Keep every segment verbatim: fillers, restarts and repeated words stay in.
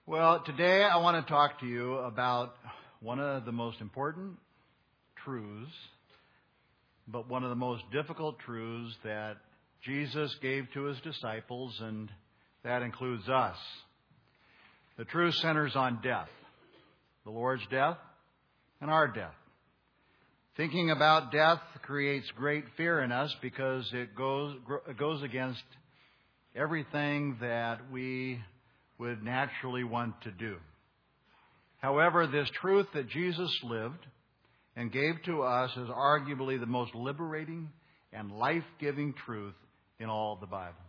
Well, today I want to talk to you about one of the most important truths, but one of the most difficult truths that Jesus gave to his disciples, and that includes us. The truth centers on death, the Lord's death and our death. Thinking about death creates great fear in us because it goes, it goes against everything that we would naturally want to do. However, this truth that Jesus lived and gave to us is arguably the most liberating and life-giving truth in all of the Bible.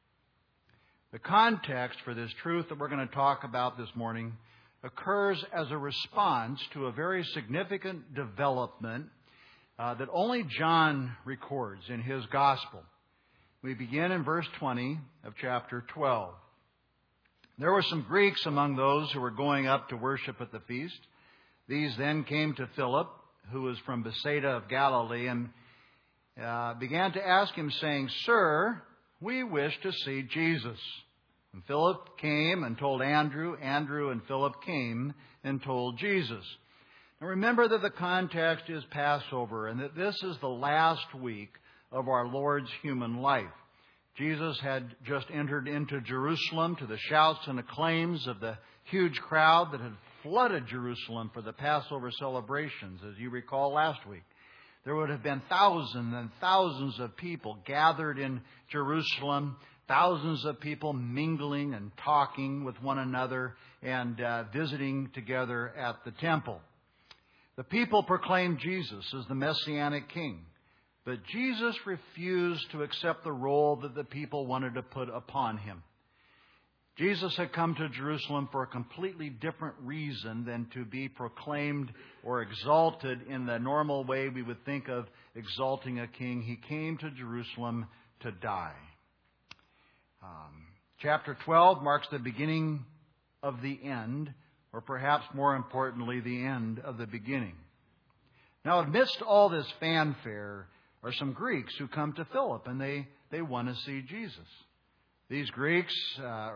The context for this truth that we're going to talk about this morning occurs as a response to a very significant development uh, that only John records in his gospel. We begin in verse twenty of chapter twelve. There were some Greeks among those who were going up to worship at the feast. These then came to Philip, who was from Bethsaida of Galilee, and uh, began to ask him, saying, "Sir, we wish to see Jesus." And Philip came and told Andrew. Andrew and Philip came and told Jesus. Now remember that the context is Passover, and that this is the last week of our Lord's human life. Jesus had just entered into Jerusalem to the shouts and acclaims of the huge crowd that had flooded Jerusalem for the Passover celebrations. As you recall last week, there would have been thousands and thousands of people gathered in Jerusalem, thousands of people mingling and talking with one another and uh, visiting together at the temple. The people proclaimed Jesus as the Messianic King. But Jesus refused to accept the role that the people wanted to put upon him. Jesus had come to Jerusalem for a completely different reason than to be proclaimed or exalted in the normal way we would think of exalting a king. He came to Jerusalem to die. Um, chapter twelve marks the beginning of the end, or perhaps more importantly, the end of the beginning. Now, amidst all this fanfare are some Greeks who come to Philip, and they, they want to see Jesus. These Greeks, uh,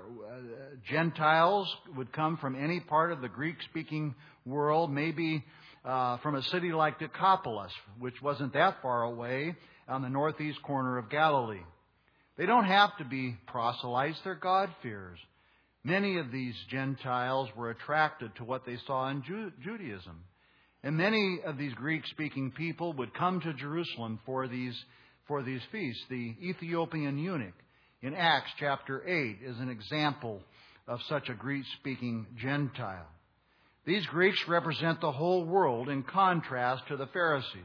Gentiles, would come from any part of the Greek-speaking world, maybe uh, from a city like Decapolis, which wasn't that far away on the northeast corner of Galilee. They don't have to be proselytes, they're God-fearers. Many of these Gentiles were attracted to what they saw in Ju- Judaism. And many of these Greek-speaking people would come to Jerusalem for these, for these feasts. The Ethiopian eunuch in Acts chapter eight is an example of such a Greek-speaking Gentile. These Greeks represent the whole world in contrast to the Pharisees.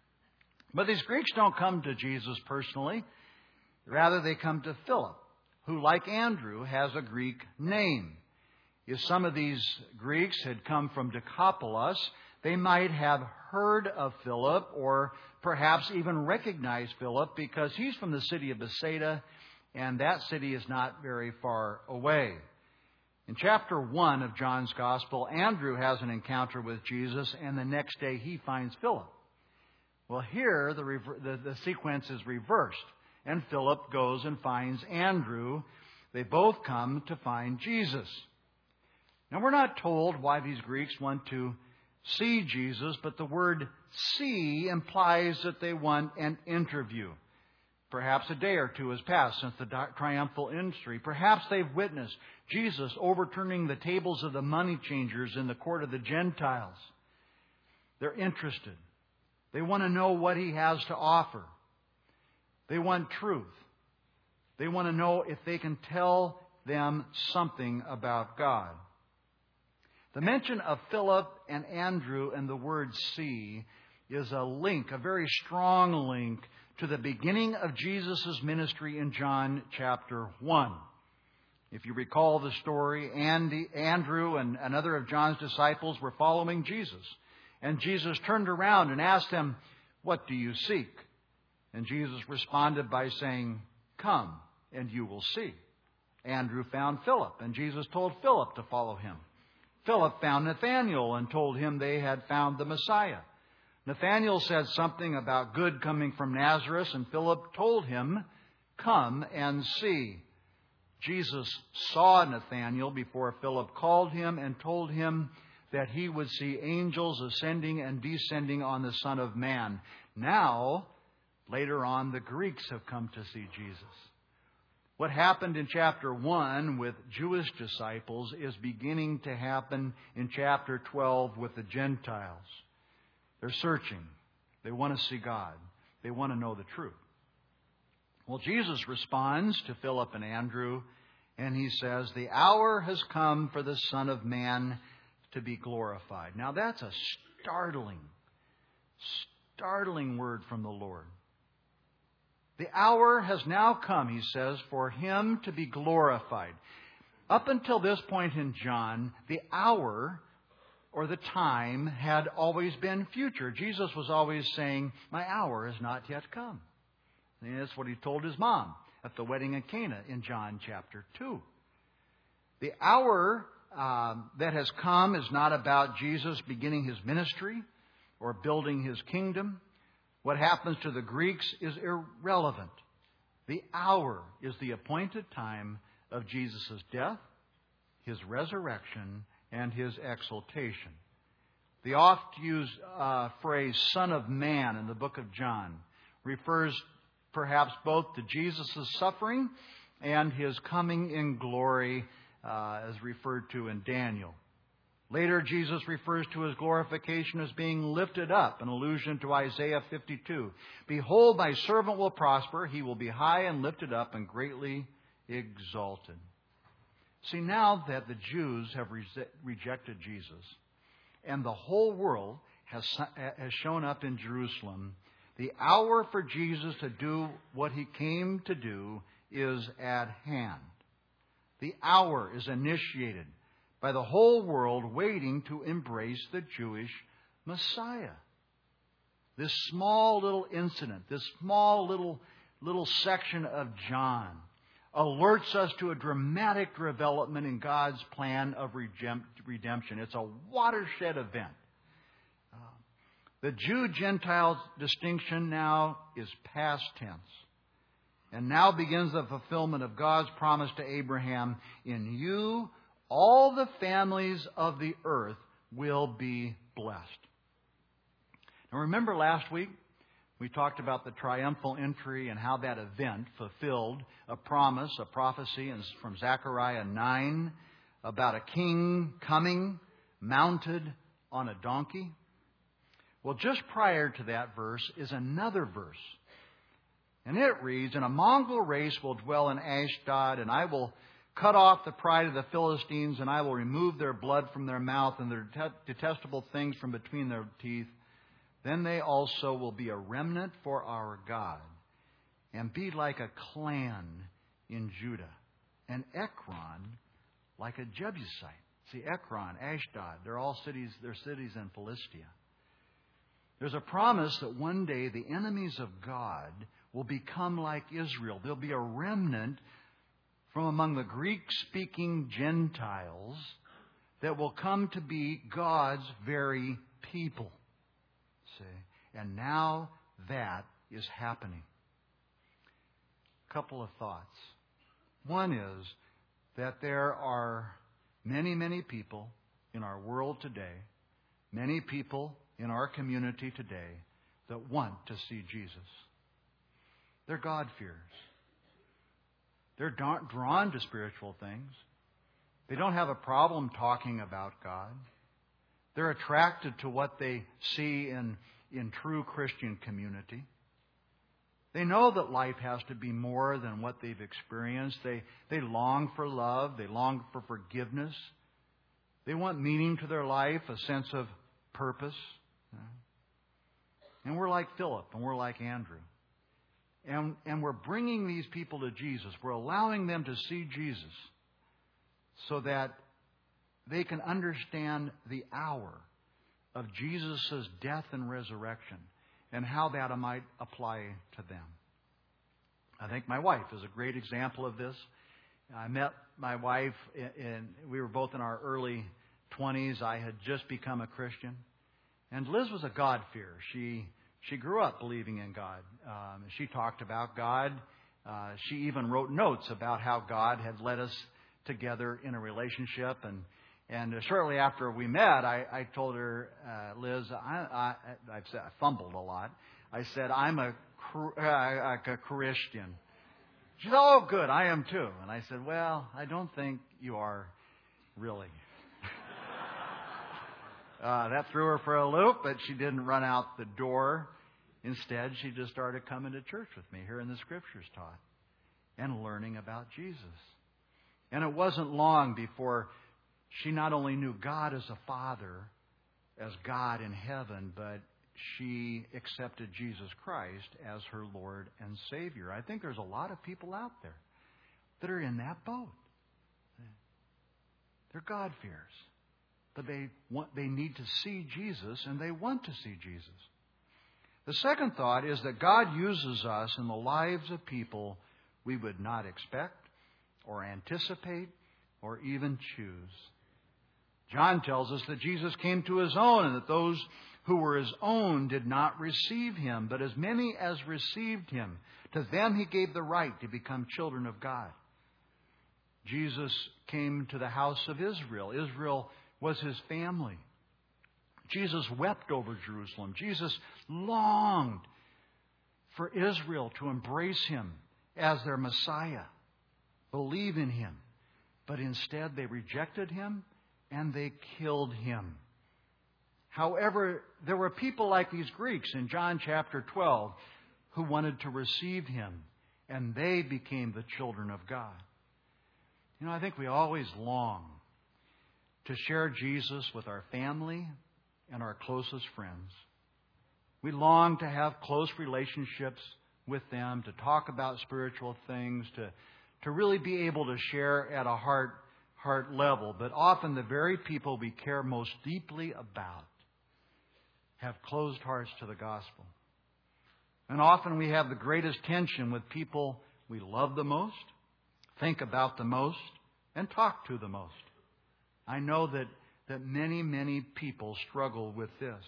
But these Greeks don't come to Jesus personally. Rather, they come to Philip, who, like Andrew, has a Greek name. If some of these Greeks had come from Decapolis, they might have heard of Philip or perhaps even recognized Philip because he's from the city of Bethsaida, and that city is not very far away. In chapter one of John's Gospel, Andrew has an encounter with Jesus, and the next day he finds Philip. Well, here the, rever- the, the sequence is reversed, and Philip goes and finds Andrew. They both come to find Jesus. Now, we're not told why these Greeks want to see Jesus, but the word see implies that they want an interview. Perhaps a day or two has passed since the triumphal entry. Perhaps they've witnessed Jesus overturning the tables of the money changers in the court of the Gentiles. They're interested. They want to know what he has to offer. They want truth. They want to know if they can tell them something about God. The mention of Philip and Andrew and the word see is a link, a very strong link, to the beginning of Jesus' ministry in John chapter one. If you recall the story, Andy, Andrew and another of John's disciples were following Jesus. And Jesus turned around and asked them, "What do you seek?" And Jesus responded by saying, "Come, and you will see." Andrew found Philip, and Jesus told Philip to follow him. Philip found Nathanael and told him they had found the Messiah. Nathanael said something about good coming from Nazareth, and Philip told him, "Come and see." Jesus saw Nathanael before Philip called him and told him that he would see angels ascending and descending on the Son of Man. Now, later on, the Greeks have come to see Jesus. What happened in chapter one with Jewish disciples is beginning to happen in chapter twelve with the Gentiles. They're searching. They want to see God. They want to know the truth. Well, Jesus responds to Philip and Andrew, and he says, the hour has come for the Son of Man to be glorified. Now, that's a startling, startling word from the Lord. The hour has now come, he says, for him to be glorified. Up until this point in John, the hour or the time had always been future. Jesus was always saying, my hour has not yet come. And that's what he told his mom at the wedding in Cana in John chapter two. The hour um, that has come is not about Jesus beginning his ministry or building his kingdom. What happens to the Greeks is irrelevant. The hour is the appointed time of Jesus' death, his resurrection, and his exaltation. The oft-used uh, phrase, Son of Man, in the book of John, refers perhaps both to Jesus' suffering and his coming in glory, uh, as referred to in Daniel. Later, Jesus refers to his glorification as being lifted up, an allusion to Isaiah fifty-two. Behold, my servant will prosper. He will be high and lifted up and greatly exalted. See, now that the Jews have re- rejected Jesus and the whole world has, has shown up in Jerusalem, the hour for Jesus to do what he came to do is at hand. The hour is initiated by the whole world waiting to embrace the Jewish Messiah. This small little incident, this small little, little section of John alerts us to a dramatic development in God's plan of redemption. It's a watershed event. Uh, the Jew-Gentile distinction now is past tense. And now begins the fulfillment of God's promise to Abraham, in you all the families of the earth will be blessed. Now remember last week, we talked about the triumphal entry and how that event fulfilled a promise, a prophecy from Zechariah nine about a king coming mounted on a donkey. Well, just prior to that verse is another verse. And it reads, and a mongrel race will dwell in Ashdod, and I will cut off the pride of the Philistines, and I will remove their blood from their mouth and their detestable things from between their teeth. Then they also will be a remnant for our God, and be like a clan in Judah, and Ekron like a Jebusite. See, Ekron, Ashdod, they're all cities, they're cities in Philistia. There's a promise that one day the enemies of God will become like Israel. There'll be a remnant from among the Greek-speaking Gentiles that will come to be God's very people. See? And now that is happening. A couple of thoughts. One is that there are many, many people in our world today, many people in our community today that want to see Jesus. They're God-fearers. They're drawn to spiritual things. They don't have a problem talking about God. They're attracted to what they see in, in true Christian community. They know that life has to be more than what they've experienced. They, they long for love. They long for forgiveness. They want meaning to their life, a sense of purpose. And we're like Philip and we're like Andrew. And, and we're bringing these people to Jesus. We're allowing them to see Jesus so that they can understand the hour of Jesus' death and resurrection and how that might apply to them. I think my wife is a great example of this. I met my wife, and we were both in our early twenties. I had just become a Christian. And Liz was a God-fearer. She She grew up believing in God. Um, she talked about God Uh, she even wrote notes about how God had led us together in a relationship. And and shortly after we met, I, I told her, uh, Liz, I, I, I've said, I fumbled a lot. I said, I'm a, uh, a Christian. She said, oh, good, I am too. And I said, well, I don't think you are really. uh, that threw her for a loop, but she didn't run out the door. Instead, she just started coming to church with me, hearing the Scriptures taught, and learning about Jesus. And it wasn't long before she not only knew God as a Father, as God in heaven, but she accepted Jesus Christ as her Lord and Savior. I think there's a lot of people out there that are in that boat. They're God-fearers, but they want, they need to see Jesus, and they want to see Jesus. The second thought is that God uses us in the lives of people we would not expect or anticipate or even choose. John tells us that Jesus came to His own, and that those who were His own did not receive Him. But as many as received Him, to them He gave the right to become children of God. Jesus came to the house of Israel. Israel was His family. Jesus wept over Jerusalem. Jesus longed for Israel to embrace Him as their Messiah, believe in Him. But instead they rejected Him and they killed Him. However, there were people like these Greeks in John chapter twelve who wanted to receive Him, and they became the children of God. You know, I think we always long to share Jesus with our family and our closest friends. We long to have close relationships with them, to talk about spiritual things, to, to really be able to share at a heart, heart level. But often the very people we care most deeply about have closed hearts to the gospel. And often we have the greatest tension with people we love the most, think about the most, and talk to the most. I know that, that many, many people struggle with this.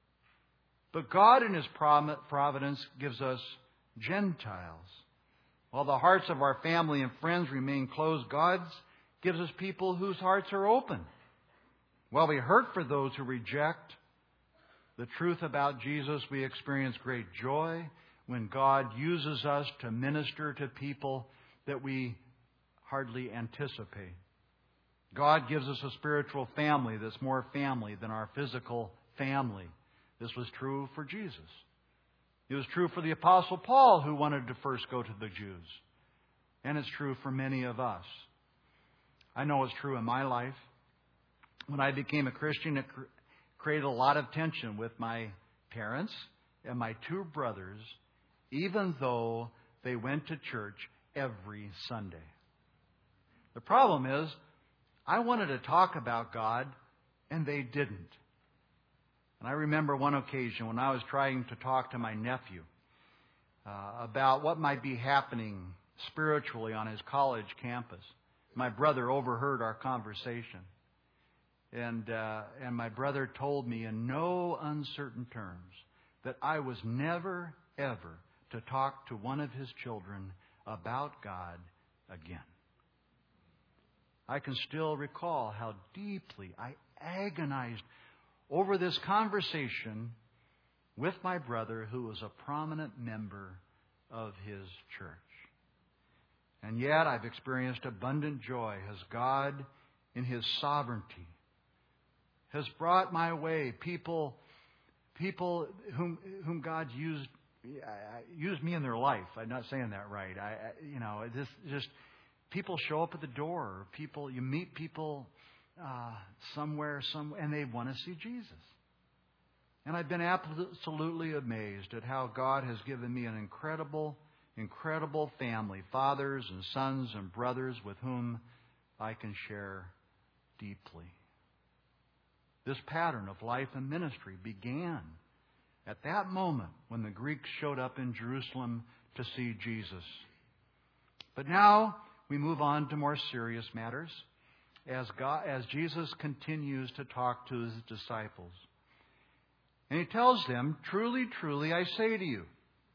But God in His providence gives us Gentiles. While the hearts of our family and friends remain closed, God gives us people whose hearts are open. While we hurt for those who reject the truth about Jesus, we experience great joy when God uses us to minister to people that we hardly anticipate. God gives us a spiritual family that's more family than our physical family. This was true for Jesus. It was true for the Apostle Paul, who wanted to first go to the Jews. And it's true for many of us. I know it's true in my life. When I became a Christian, it created a lot of tension with my parents and my two brothers, even though they went to church every Sunday. The problem is, I wanted to talk about God, and they didn't. And I remember one occasion when I was trying to talk to my nephew uh, about what might be happening spiritually on his college campus. My brother overheard our conversation. And, uh, and my brother told me in no uncertain terms that I was never, ever to talk to one of his children about God again. I can still recall how deeply I agonized over this conversation with my brother, who was a prominent member of his church. And yet I've experienced abundant joy as God, in His sovereignty, has brought my way people, people whom whom God used used me in their life. I'm not saying that right. I, I you know, this just people show up at the door. People, you meet people uh, somewhere, somewhere, and they want to see Jesus. And I've been absolutely amazed at how God has given me an incredible, incredible family, fathers and sons and brothers with whom I can share deeply. This pattern of life and ministry began at that moment when the Greeks showed up in Jerusalem to see Jesus. But now we move on to more serious matters as God, as Jesus continues to talk to His disciples. And He tells them, "Truly, truly, I say to you,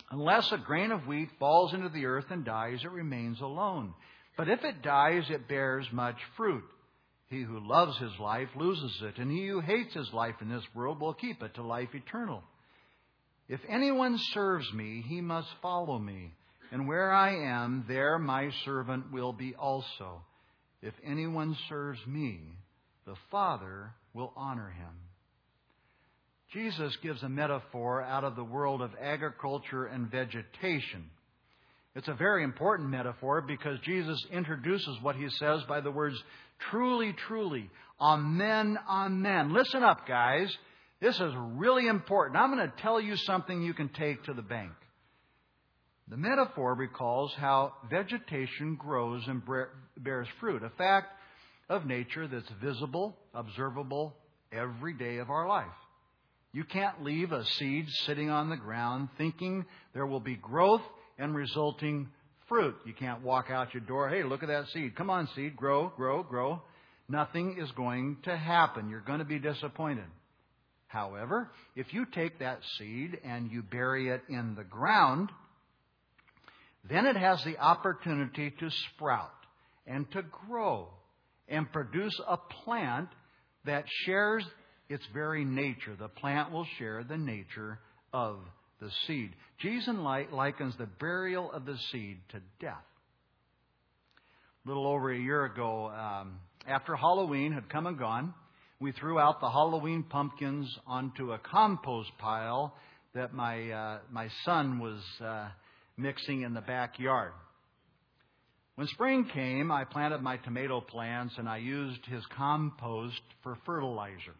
Unless a grain of wheat falls into the earth and dies, it remains alone. But if it dies, it bears much fruit. He who loves his life loses it, and he who hates his life in this world will keep it to life eternal. If anyone serves me, he must follow me, and where I am, there my servant will be also. If anyone serves me, the Father will honor him. Jesus gives a metaphor out of the world of agriculture and vegetation. It's a very important metaphor because Jesus introduces what he says by the words, truly, truly, amen, amen. Listen up, guys. This is really important. I'm going to tell you something you can take to the bank. The metaphor recalls how vegetation grows and bears fruit, a fact of nature that's visible, observable every day of our life. You can't leave a seed sitting on the ground thinking there will be growth and resulting fruit. You can't walk out your door, hey, look at that seed. Come on, seed, grow, grow, grow. Nothing is going to happen. You're going to be disappointed. However, if you take that seed and you bury it in the ground, then it has the opportunity to sprout and to grow and produce a plant that shares its very nature. The plant will share the nature of the seed. Jesus likens the burial of the seed to death. A little over a year ago, um, after Halloween had come and gone, we threw out the Halloween pumpkins onto a compost pile that my uh, my son was uh, mixing in the backyard. When spring came, I planted my tomato plants and I used his compost for fertilizer.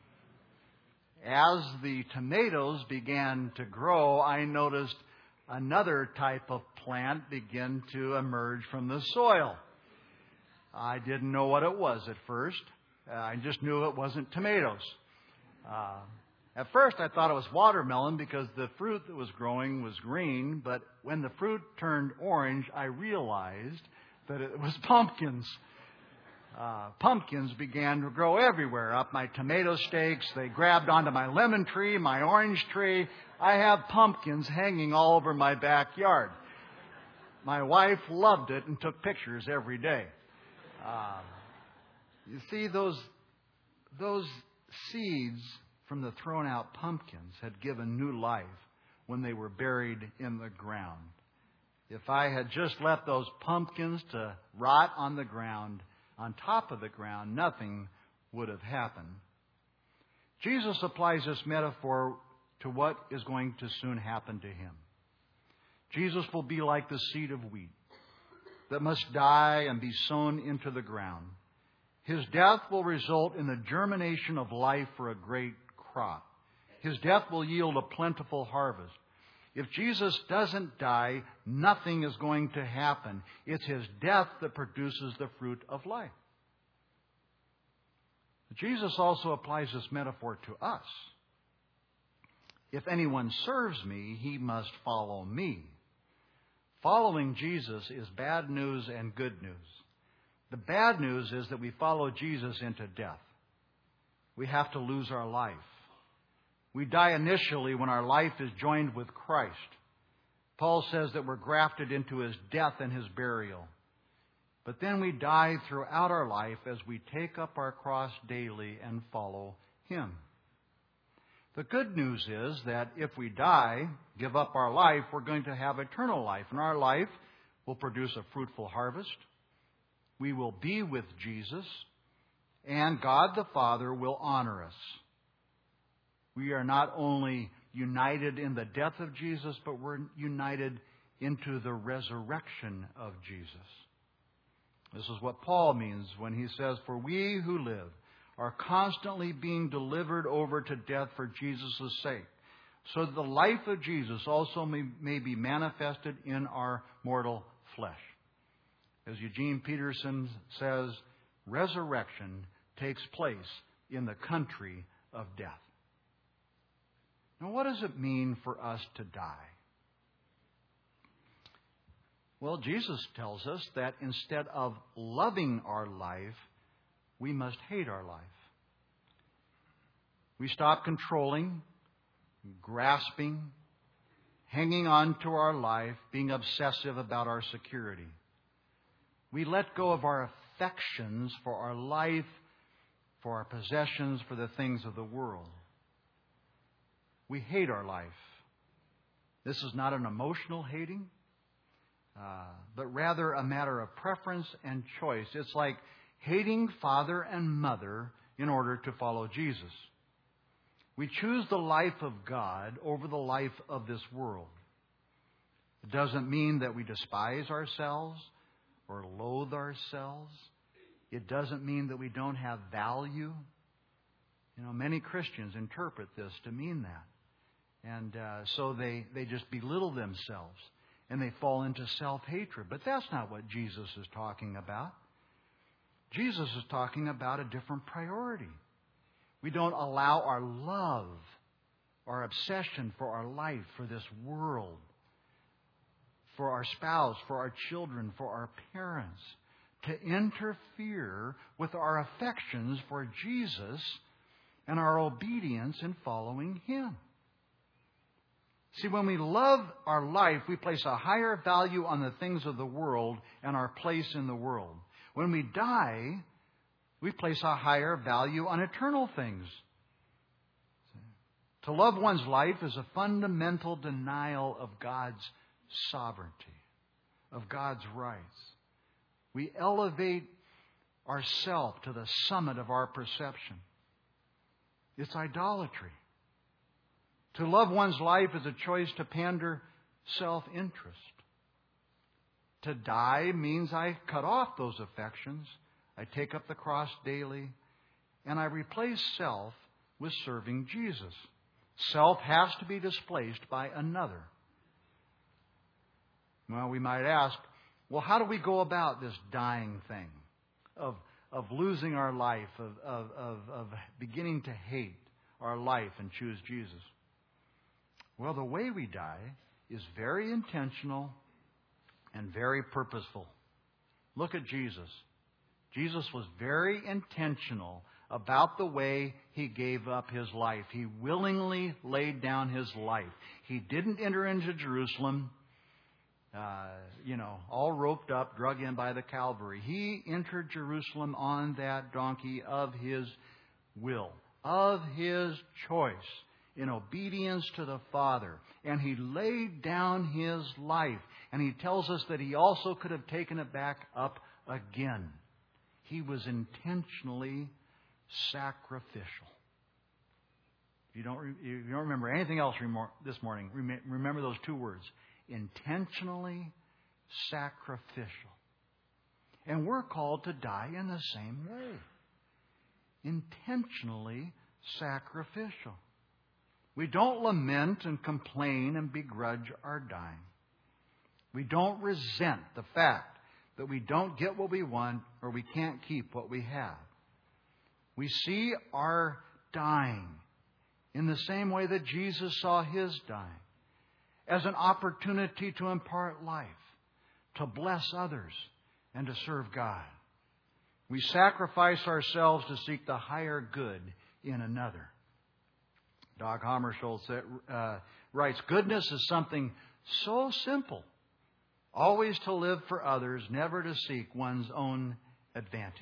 As the tomatoes began to grow, I noticed another type of plant begin to emerge from the soil. I didn't know what it was at first. Uh, I just knew it wasn't tomatoes. Uh, at first, I thought it was watermelon because the fruit that was growing was green. But when the fruit turned orange, I realized that it was pumpkins. Uh, pumpkins began to grow everywhere. Up my tomato stakes, they grabbed onto my lemon tree, my orange tree. I have pumpkins hanging all over my backyard. My wife loved it and took pictures every day. Uh, you see, those those seeds from the thrown out pumpkins had given new life when they were buried in the ground. If I had just left those pumpkins to rot on the ground, on top of the ground, nothing would have happened. Jesus applies this metaphor to what is going to soon happen to him. Jesus will be like the seed of wheat that must die and be sown into the ground. His death will result in the germination of life for a great crop. His death will yield a plentiful harvest. If Jesus doesn't die, nothing is going to happen. It's his death that produces the fruit of life. Jesus also applies this metaphor to us. If anyone serves me, he must follow me. Following Jesus is bad news and good news. The bad news is that we follow Jesus into death. We have to lose our life. We die initially when our life is joined with Christ. Paul says that we're grafted into his death and his burial. But then we die throughout our life as we take up our cross daily and follow him. The good news is that if we die, give up our life, we're going to have eternal life. And our life will produce a fruitful harvest. We will be with Jesus. And God the Father will honor us. We are not only united in the death of Jesus, but we're united into the resurrection of Jesus. This is what Paul means when he says, "For we who live are constantly being delivered over to death for Jesus' sake, so that the life of Jesus also may, may be manifested in our mortal flesh." As Eugene Peterson says, resurrection takes place in the country of death. Now, what does it mean for us to die? Well, Jesus tells us that instead of loving our life, we must hate our life. We stop controlling, grasping, hanging on to our life, being obsessive about our security. We let go of our affections for our life, for our possessions, for the things of the world. We hate our life. This is not an emotional hating, uh, but rather a matter of preference and choice. It's like hating father and mother in order to follow Jesus. We choose the life of God over the life of this world. It doesn't mean that we despise ourselves or loathe ourselves. It doesn't mean that we don't have value. You know, many Christians interpret this to mean that. And uh, so they, they just belittle themselves and they fall into self-hatred. But that's not what Jesus is talking about. Jesus is talking about a different priority. We don't allow our love, our obsession for our life, for this world, for our spouse, for our children, for our parents, to interfere with our affections for Jesus and our obedience in following Him. See, when we love our life, we place a higher value on the things of the world and our place in the world. When we die, we place a higher value on eternal things. To love one's life is a fundamental denial of God's sovereignty, of God's rights. We elevate ourselves to the summit of our perception. It's idolatry. To love one's life is a choice to pander self-interest. To die means I cut off those affections. I take up the cross daily, and I replace self with serving Jesus. Self has to be displaced by another. Well, we might ask, well, how do we go about this dying thing of, of losing our life, of, of, of, of beginning to hate our life and choose Jesus? Well, the way we die is very intentional and very purposeful. Look at Jesus. Jesus was very intentional about the way He gave up His life. He willingly laid down His life. He didn't enter into Jerusalem, uh, you know, all roped up, drug in by the Calvary. He entered Jerusalem on that donkey of His will, of His choice, in obedience to the Father. And He laid down His life. And He tells us that He also could have taken it back up again. He was intentionally sacrificial. If you don't, if you don't remember anything else this morning, remember those two words. Intentionally sacrificial. And we're called to die in the same way. Intentionally sacrificial. We don't lament and complain and begrudge our dying. We don't resent the fact that we don't get what we want or we can't keep what we have. We see our dying in the same way that Jesus saw His dying, as an opportunity to impart life, to bless others, and to serve God. We sacrifice ourselves to seek the higher good in another. Dag Hammarskjöld uh, writes, goodness is something so simple, always to live for others, never to seek one's own advantage.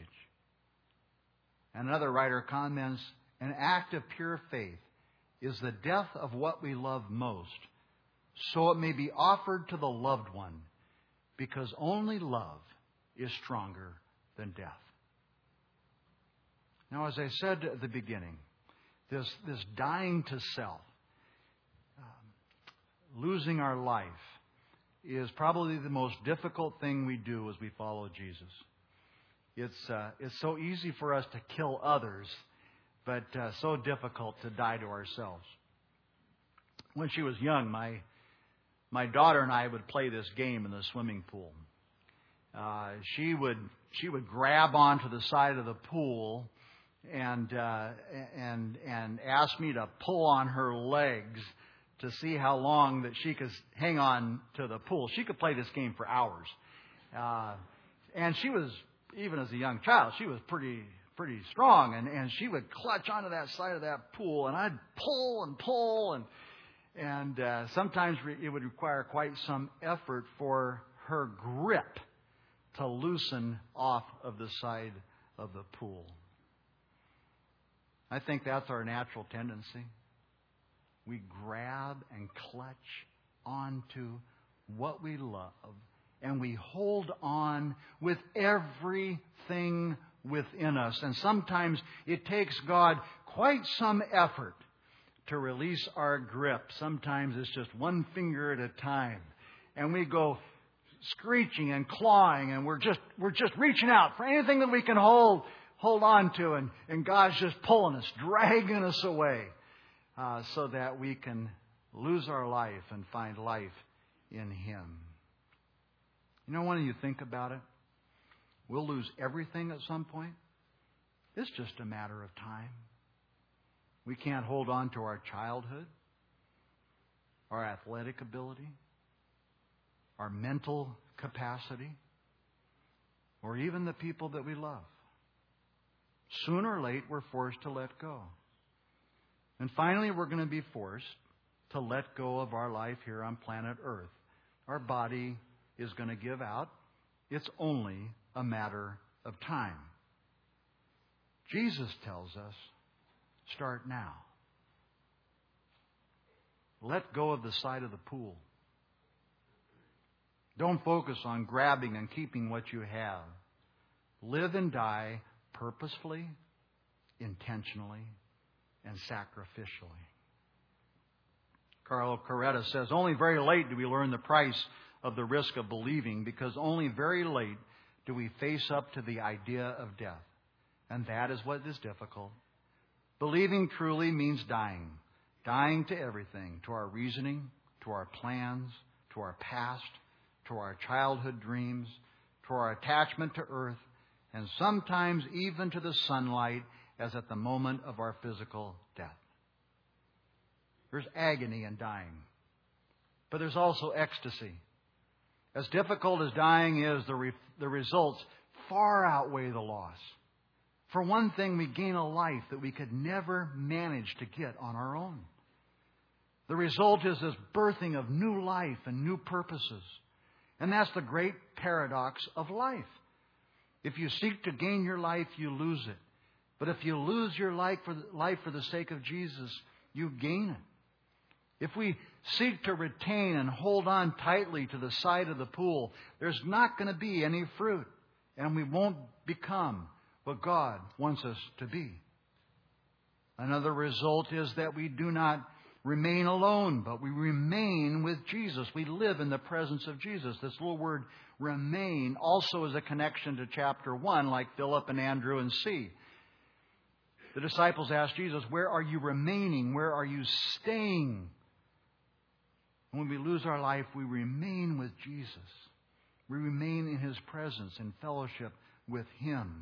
And another writer comments, an act of pure faith is the death of what we love most, so it may be offered to the loved one, because only love is stronger than death. Now, as I said at the beginning, This, this dying to self, um, losing our life, is probably the most difficult thing we do as we follow Jesus. It's uh, it's so easy for us to kill others, but uh, so difficult to die to ourselves. When she was young, my my daughter and I would play this game in the swimming pool. Uh, she would she would grab onto the side of the pool and uh, and and asked me to pull on her legs to see how long that she could hang on to the pool. She could play this game for hours, uh, and she was, even as a young child, she was pretty pretty strong, and, and she would clutch onto that side of that pool, and I'd pull and pull, and And uh, sometimes it would require quite some effort for her grip to loosen off of the side of the pool. I think that's our natural tendency. We grab and clutch onto what we love, and we hold on with everything within us. And sometimes it takes God quite some effort to release our grip. Sometimes it's just one finger at a time. And we go screeching and clawing, and we're just we're just reaching out for anything that we can hold hold on to, and, and God's just pulling us, dragging us away, uh, so that we can lose our life and find life in Him. You know, when you think about it, we'll lose everything at some point. It's just a matter of time. We can't hold on to our childhood, our athletic ability, our mental capacity, or even the people that we love. Sooner or late, we're forced to let go. And finally, we're going to be forced to let go of our life here on planet Earth. Our body is going to give out. It's only a matter of time. Jesus tells us, start now. Let go of the side of the pool. Don't focus on grabbing and keeping what you have. Live and die purposefully, intentionally, and sacrificially. Carlo Carretta says, only very late do we learn the price of the risk of believing, because only very late do we face up to the idea of death. And that is what is difficult. Believing truly means dying. Dying to everything, to our reasoning, to our plans, to our past, to our childhood dreams, to our attachment to earth, and sometimes even to the sunlight, as at the moment of our physical death. There's agony in dying, but there's also ecstasy. As difficult as dying is, the, re- the results far outweigh the loss. For one thing, we gain a life that we could never manage to get on our own. The result is this birthing of new life and new purposes. And that's the great paradox of life. If you seek to gain your life, you lose it. But if you lose your life for the, life for the sake of Jesus, you gain it. If we seek to retain and hold on tightly to the side of the pool, there's not going to be any fruit. And we won't become what God wants us to be. Another result is that we do not remain alone, but we remain with Jesus. We live in the presence of Jesus. This little word remain also is a connection to chapter one, like Philip and Andrew and C. The disciples asked Jesus, where are you remaining? Where are you staying? When we lose our life, we remain with Jesus. We remain in His presence, in fellowship with Him.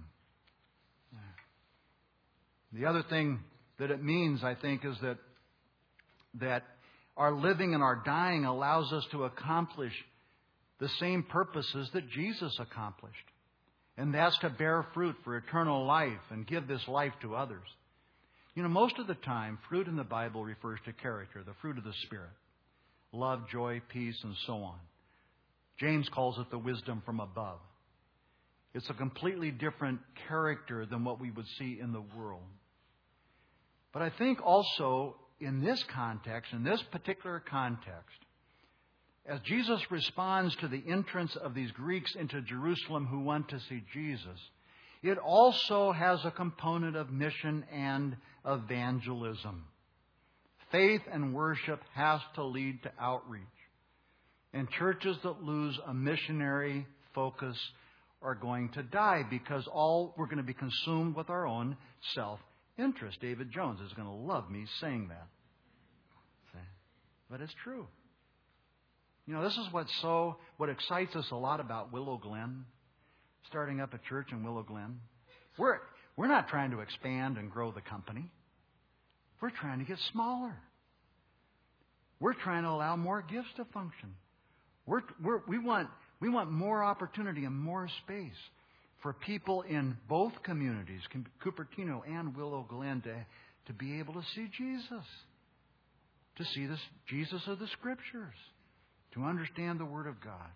The other thing that it means, I think, is that that our living and our dying allows us to accomplish the same purposes that Jesus accomplished. And that's to bear fruit for eternal life and give this life to others. You know, most of the time, fruit in the Bible refers to character, the fruit of the Spirit. Love, joy, peace, and so on. James calls it the wisdom from above. It's a completely different character than what we would see in the world. But I think also in this context, in this particular context, as Jesus responds to the entrance of these Greeks into Jerusalem who want to see Jesus, it also has a component of mission and evangelism. Faith and worship has to lead to outreach. And churches that lose a missionary focus are going to die, because all we're going to be consumed with our own self-interest. David Jones is going to love me saying that. But it's true. You know, this is what's so, what excites us a lot about Willow Glen, starting up a church in Willow Glen. We're, we're not trying to expand and grow the company. We're trying to get smaller. We're trying to allow more gifts to function. We're, we're, we want, we want more opportunity and more space for people in both communities, Cupertino and Willow Glen, to, to be able to see Jesus. to see this Jesus of the Scriptures, to understand the Word of God.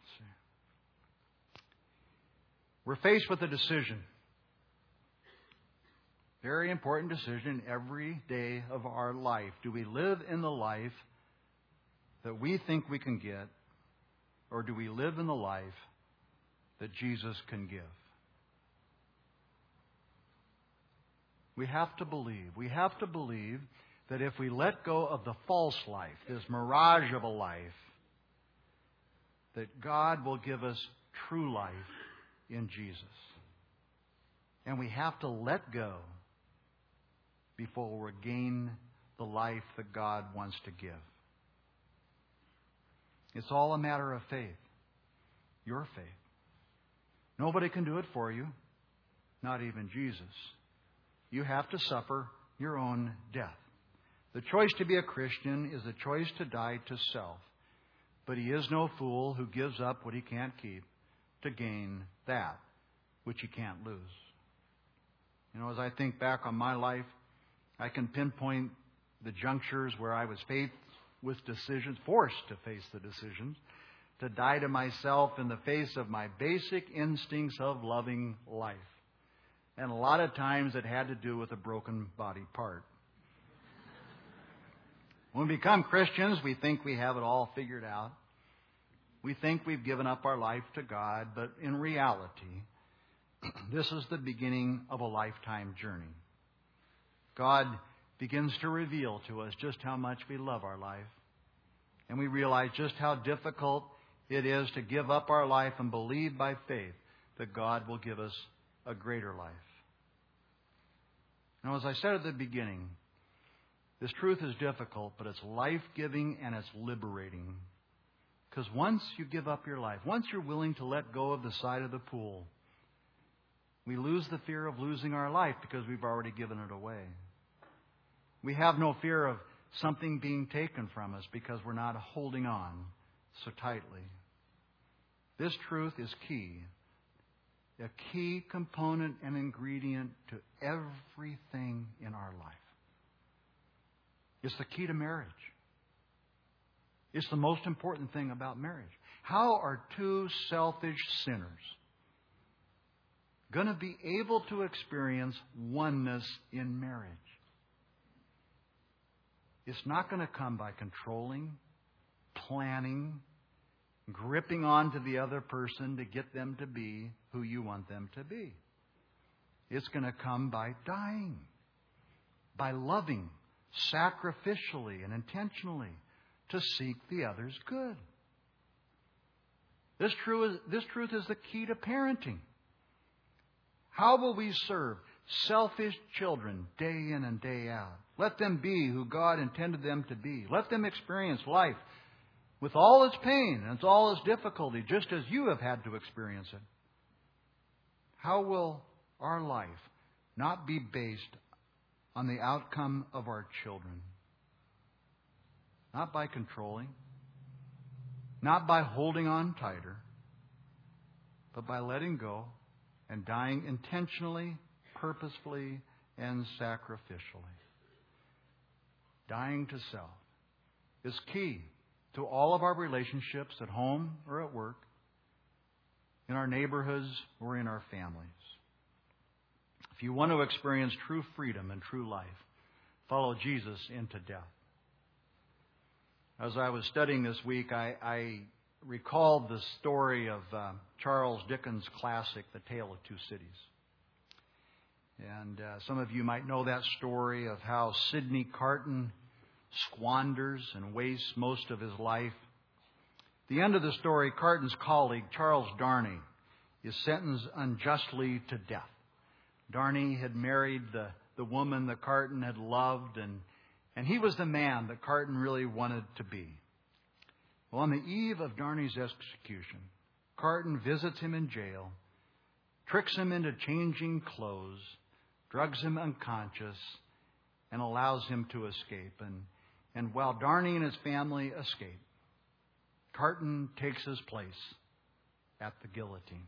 We're faced with a decision. Very important decision every day of our life. Do we live in the life that we think we can get, or do we live in the life that Jesus can give? We have to believe. We have to believe that if we let go of the false life, this mirage of a life, that God will give us true life in Jesus. And we have to let go before we gain the life that God wants to give. It's all a matter of faith. Your faith. Nobody can do it for you. Not even Jesus. You have to suffer your own death. The choice to be a Christian is the choice to die to self. But he is no fool who gives up what he can't keep to gain that which he can't lose. You know, as I think back on my life, I can pinpoint the junctures where I was faced with decisions, forced to face the decisions, to die to myself in the face of my basic instincts of loving life. And a lot of times it had to do with a broken body part. When we become Christians, we think we have it all figured out. We think we've given up our life to God, but in reality, this is the beginning of a lifetime journey. God begins to reveal to us just how much we love our life. And we realize just how difficult it is to give up our life and believe by faith that God will give us a greater life. Now, as I said at the beginning, this truth is difficult, but it's life-giving and it's liberating. Because once you give up your life, once you're willing to let go of the side of the pool, we lose the fear of losing our life because we've already given it away. We have no fear of something being taken from us because we're not holding on so tightly. This truth is key. A key component and ingredient to everything in our life. It's the key to marriage. It's the most important thing about marriage. How are two selfish sinners going to be able to experience oneness in marriage? It's not going to come by controlling, planning, gripping onto the other person to get them to be who you want them to be. It's going to come by dying, by loving sacrificially and intentionally to seek the other's good. This truth is, this truth is the key to parenting. How will we serve selfish children day in and day out? Let them be who God intended them to be. Let them experience life with all its pain and all its difficulty, just as you have had to experience it. How will our life not be based on the outcome of our children? Not by controlling, not by holding on tighter, but by letting go and dying intentionally, purposefully, and sacrificially. Dying to self is key to all of our relationships at home or at work, in our neighborhoods or in our families. If you want to experience true freedom and true life, follow Jesus into death. As I was studying this week, I, I recalled the story of uh, Charles Dickens' classic, The Tale of Two Cities. And uh, some of you might know that story of how Sidney Carton squanders and wastes most of his life. At the end of the story, Carton's colleague, Charles Darnay, is sentenced unjustly to death. Darnay had married the, the woman that Carton had loved, and, and he was the man that Carton really wanted to be. Well, on the eve of Darnay's execution, Carton visits him in jail, tricks him into changing clothes, drugs him unconscious, and allows him to escape. And, and while Darnay and his family escape, Carton takes his place at the guillotine.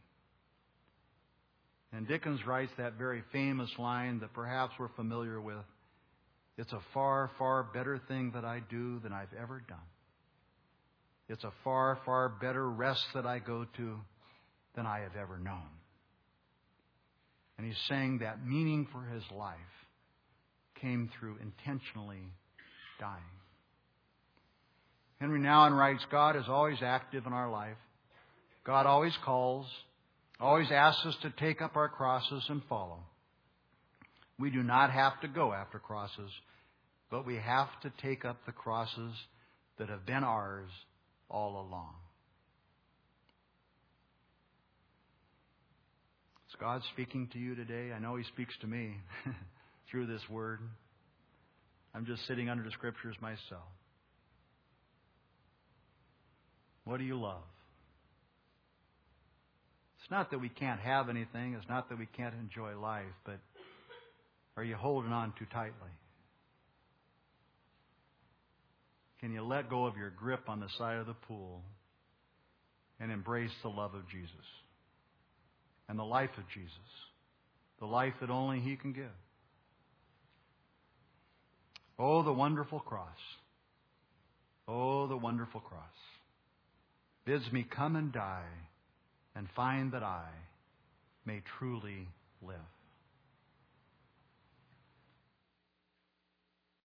And Dickens writes that very famous line that perhaps we're familiar with. It's a far, far better thing that I do than I've ever done. It's a far, far better rest that I go to than I have ever known. And he's saying that meaning for his life came through intentionally dying. Henry Nouwen writes, God is always active in our life. God always calls, always asks us to take up our crosses and follow. We do not have to go after crosses, but we have to take up the crosses that have been ours all along. Is God speaking to you today? I know He speaks to me through this word. I'm just sitting under the Scriptures myself. What do you love? It's not that we can't have anything. It's not that we can't enjoy life, but are you holding on too tightly? Can you let go of your grip on the side of the pool and embrace the love of Jesus and the life of Jesus, the life that only He can give? Oh, the wonderful cross. Oh, the wonderful cross. Bids me come and die and find that I may truly live.